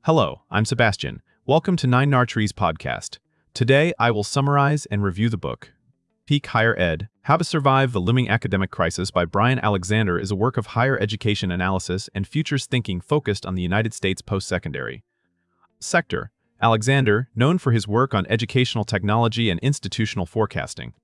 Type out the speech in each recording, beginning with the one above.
Hello, I'm Sebastian. Welcome to Nine Nartrees podcast. Today, I will summarize and review the book. Peak Higher Ed, How to Survive the Looming Academic Crisis by Brian Alexander is a work of higher education analysis and futures thinking focused on the United States post-secondary sector. Alexander, known for his work on educational technology and institutional forecasting,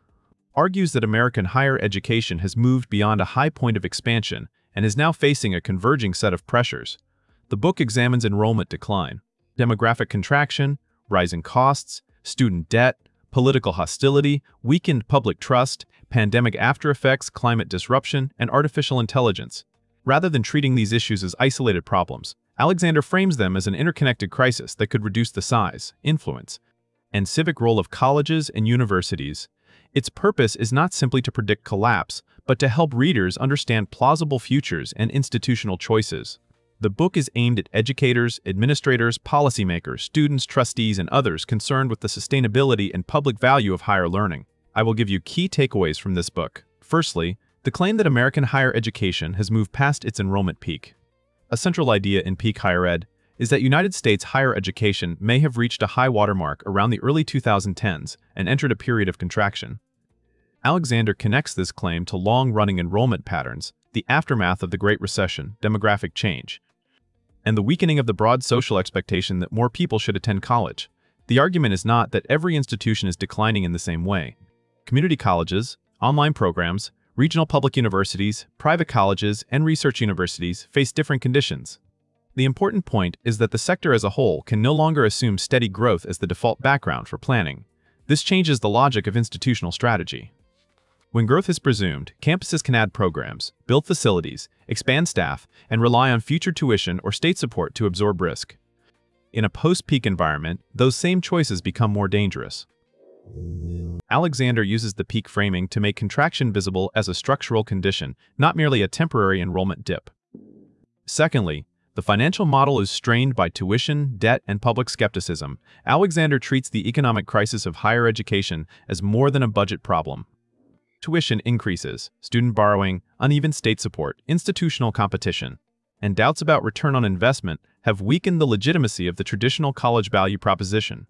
argues that American higher education has moved beyond a high point of expansion and is now facing a converging set of pressures. The book examines enrollment decline, demographic contraction, rising costs, student debt, political hostility, weakened public trust, pandemic aftereffects, climate disruption, and artificial intelligence. Rather than treating these issues as isolated problems, Alexander frames them as an interconnected crisis that could reduce the size, influence, and civic role of colleges and universities. Its purpose is not simply to predict collapse, but to help readers understand plausible futures and institutional choices. The book is aimed at educators, administrators, policymakers, students, trustees, and others concerned with the sustainability and public value of higher learning. I will give you key takeaways from this book. Firstly, the claim that American higher education has moved past its enrollment peak. A central idea in Peak Higher Ed is that United States higher education may have reached a high watermark around the early 2010s and entered a period of contraction. Alexander connects this claim to long-running enrollment patterns, the aftermath of the Great Recession, demographic change, and the weakening of the broad social expectation that more people should attend college. The argument is not that every institution is declining in the same way. Community colleges, online programs, regional public universities, private colleges, and research universities face different conditions. The important point is that the sector as a whole can no longer assume steady growth as the default background for planning. This changes the logic of institutional strategy. When growth is presumed, campuses can add programs, build facilities, expand staff, and rely on future tuition or state support to absorb risk. In a post-peak environment, those same choices become more dangerous. Alexander uses the peak framing to make contraction visible as a structural condition, not merely a temporary enrollment dip. Secondly, the financial model is strained by tuition, debt, and public skepticism. Alexander treats the economic crisis of higher education as more than a budget problem. Tuition increases, student borrowing, uneven state support, institutional competition, and doubts about return on investment have weakened the legitimacy of the traditional college value proposition.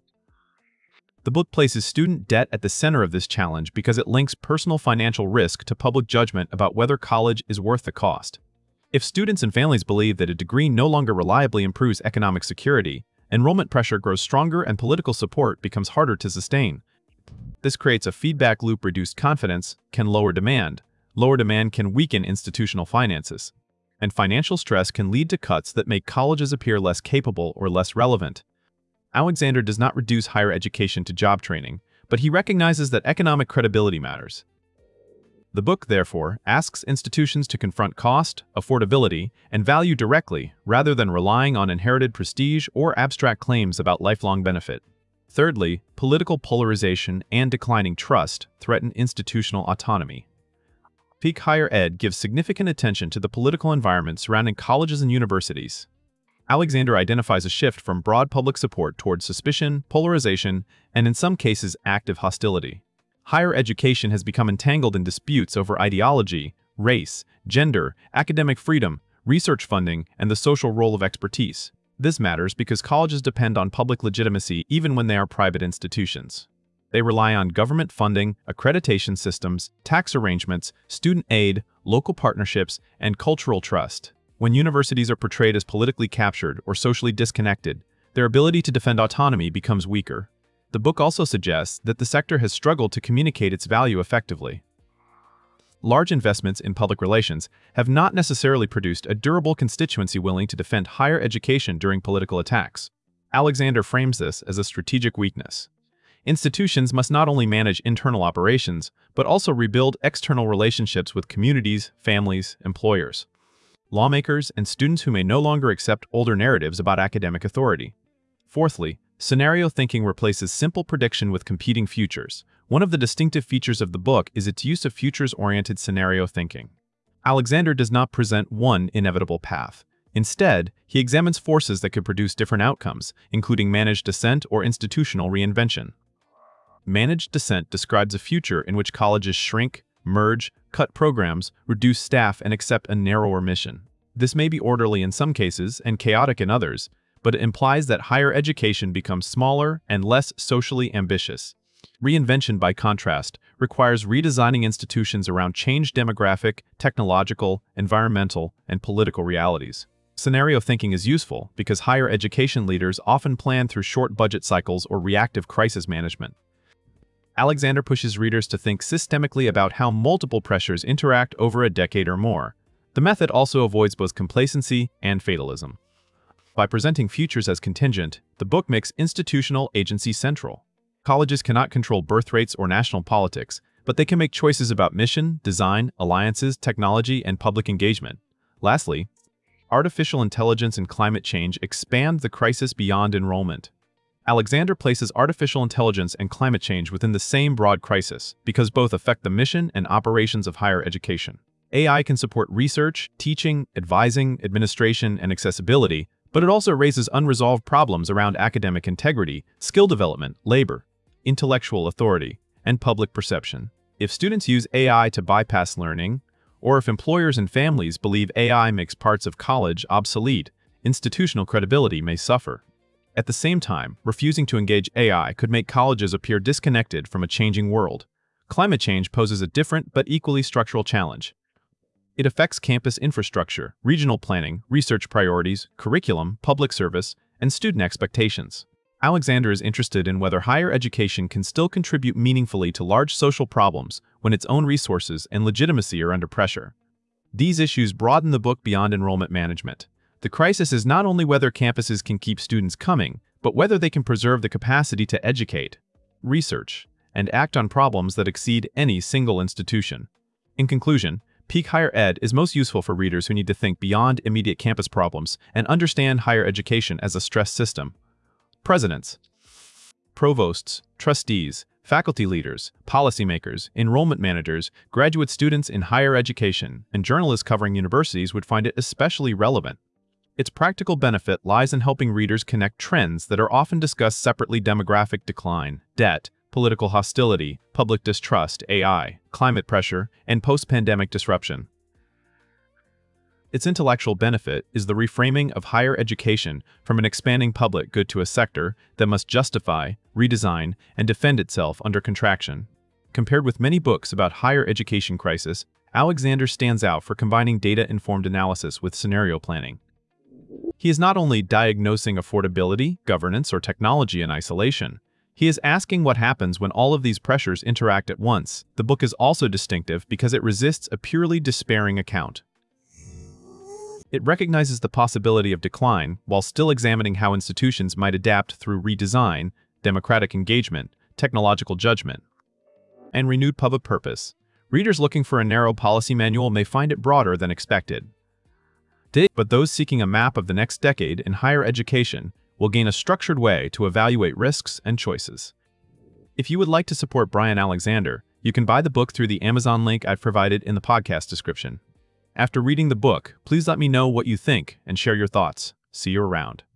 The book places student debt at the center of this challenge because it links personal financial risk to public judgment about whether college is worth the cost. If students and families believe that a degree no longer reliably improves economic security, enrollment pressure grows stronger and political support becomes harder to sustain. This creates a feedback loop. Reduced confidence can lower demand. Lower demand can weaken institutional finances. And financial stress can lead to cuts that make colleges appear less capable or less relevant. Alexander does not reduce higher education to job training, but he recognizes that economic credibility matters. The book, therefore, asks institutions to confront cost, affordability, and value directly rather than relying on inherited prestige or abstract claims about lifelong benefit. Thirdly, political polarization and declining trust threaten institutional autonomy. Peak Higher Ed gives significant attention to the political environment surrounding colleges and universities. Alexander identifies a shift from broad public support towards suspicion, polarization, and in some cases, active hostility. Higher education has become entangled in disputes over ideology, race, gender, academic freedom, research funding, and the social role of expertise. This matters because colleges depend on public legitimacy even when they are private institutions. They rely on government funding, accreditation systems, tax arrangements, student aid, local partnerships, and cultural trust. When universities are portrayed as politically captured or socially disconnected, their ability to defend autonomy becomes weaker. The book also suggests that the sector has struggled to communicate its value effectively. Large investments in public relations have not necessarily produced a durable constituency willing to defend higher education during political attacks. Alexander frames this as a strategic weakness. Institutions must not only manage internal operations, but also rebuild external relationships with communities, families, employers, lawmakers, and students who may no longer accept older narratives about academic authority. Fourthly, scenario thinking replaces simple prediction with competing futures. One of the distinctive features of the book is its use of futures-oriented scenario thinking. Alexander does not present one inevitable path. Instead, he examines forces that could produce different outcomes, including managed descent or institutional reinvention. Managed descent describes a future in which colleges shrink, merge, cut programs, reduce staff, and accept a narrower mission. This may be orderly in some cases and chaotic in others, but it implies that higher education becomes smaller and less socially ambitious. Reinvention, by contrast, requires redesigning institutions around changed demographic, technological, environmental, and political realities. Scenario thinking is useful because higher education leaders often plan through short budget cycles or reactive crisis management. Alexander pushes readers to think systemically about how multiple pressures interact over a decade or more. The method also avoids both complacency and fatalism. By presenting futures as contingent, the book makes institutional agency central. Colleges cannot control birth rates or national politics, but they can make choices about mission, design, alliances, technology, and public engagement. Lastly, artificial intelligence and climate change expand the crisis beyond enrollment. Alexander places artificial intelligence and climate change within the same broad crisis because both affect the mission and operations of higher education. AI can support research, teaching, advising, administration, and accessibility, but it also raises unresolved problems around academic integrity, skill development, labor, intellectual authority, and public perception. If students use AI to bypass learning, or if employers and families believe AI makes parts of college obsolete, institutional credibility may suffer. At the same time, refusing to engage AI could make colleges appear disconnected from a changing world. Climate change poses a different but equally structural challenge. It affects campus infrastructure, regional planning, research priorities, curriculum, public service, and student expectations. Alexander is interested in whether higher education can still contribute meaningfully to large social problems when its own resources and legitimacy are under pressure. These issues broaden the book beyond enrollment management. The crisis is not only whether campuses can keep students coming, but whether they can preserve the capacity to educate, research, and act on problems that exceed any single institution. In conclusion, Peak Higher Ed is most useful for readers who need to think beyond immediate campus problems and understand higher education as a stress system. Presidents, provosts, trustees, faculty leaders, policymakers, enrollment managers, graduate students in higher education, and journalists covering universities would find it especially relevant. Its practical benefit lies in helping readers connect trends that are often discussed separately: demographic decline, debt, political hostility, public distrust, AI, climate pressure, and post-pandemic disruption. Its intellectual benefit is the reframing of higher education from an expanding public good to a sector that must justify, redesign, and defend itself under contraction. Compared with many books about higher education crisis, Alexander stands out for combining data-informed analysis with scenario planning. He is not only diagnosing affordability, governance, or technology in isolation. He is asking what happens when all of these pressures interact at once. The book is also distinctive because it resists a purely despairing account. It recognizes the possibility of decline while still examining how institutions might adapt through redesign, democratic engagement, technological judgment, and renewed public purpose. Readers looking for a narrow policy manual may find it broader than expected. But those seeking a map of the next decade in higher education will gain a structured way to evaluate risks and choices. If you would like to support Brian Alexander, you can buy the book through the Amazon link I've provided in the podcast description. After reading the book, please let me know what you think and share your thoughts. See you around.